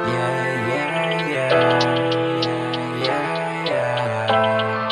Yeah, yeah, yeah, yeah, yeah.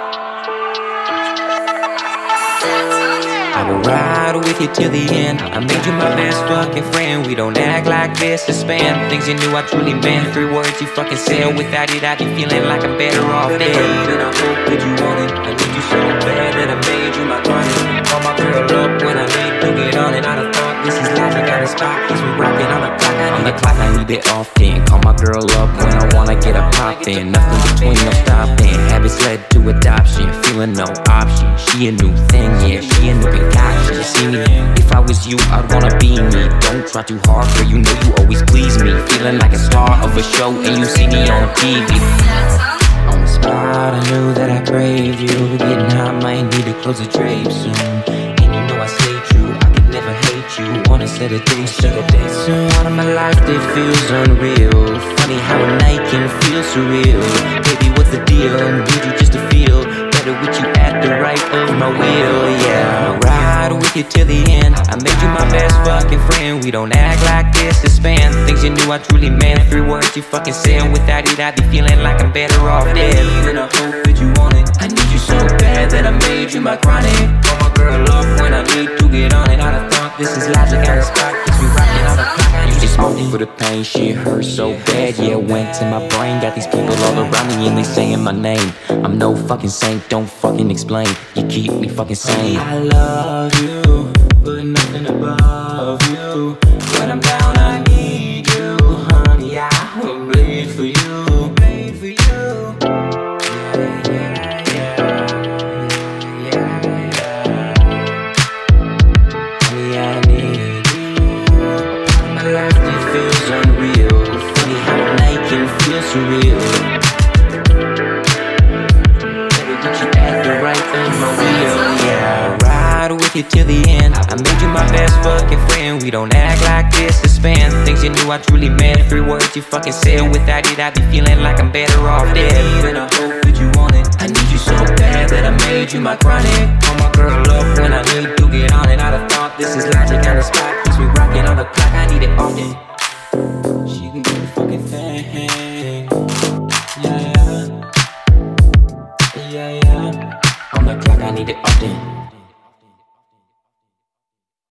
I will ride with you till the end. I made you my best fucking friend. We don't act like this to spend things you knew I truly meant. 3 words you fucking said. Without it, I'd be feeling like I'm better off dead. And I hope that you want it. I need you so bad that I made you my chronic. Call my girl up when I need to get on it. I'd have thought this is logic on the spot. Cause we rockin' on the clock. On the clock, I need it often. Call my girl up when I wanna get a poppin'. Nothing between, no stopping. Habits led to adoption. Feeling no option. She a new thing, yeah. She a new concoction. You see me? If I was you, I'd wanna be me. Don't try too hard, girl. You know you always please me. Feeling like a star of a show, and you see me on TV. On the spot, I knew that I craved you. Getting hot, might need to close the drapes soon. And you know I stay true. I could never hate you. Wanna set a date soon. Out of my life that feels unreal. Funny how a night can feel surreal. Baby, what's the deal? Need you just to feel better with you at the right of my wheel. Yeah, I'll ride with you till the end. I made you my best fucking friend. We don't act like this to span things you knew I truly meant. 3 words you fucking said. Without it, I'd be feeling like I'm better off dead. And I hope that you want it. I need you so bad that I made you my chronic. Call my girl up when I need to get on it. I'd have thought this is logic on the spot. Cause we rockin' on the clock. I need you smoke for the pain. Shit hurts so bad. Yeah, it went to my brain. Got these people all around me and they saying my name. I'm no fucking saint, don't fucking explain. You keep me fucking sane. I love you, but nothing above you. When I'm down, I need you, honey. I will bleed for you, bleed for you. Yeah, yeah, yeah, yeah, yeah. Honey, I need you. My life that feels unreal. Funny how a night can feel surreal. With you till the end. I made you my best fucking friend. We don't act like this to span things you knew I truly meant. 3 words you fucking said. Without it, I'd be feeling like I'm better off dead. And I hope that you want it. I need you so bad that I made you my chronic. Call my girl up when I need to get on it. I'd have thought this is logic on the spot. Cause we rockin' on the clock, I need it often.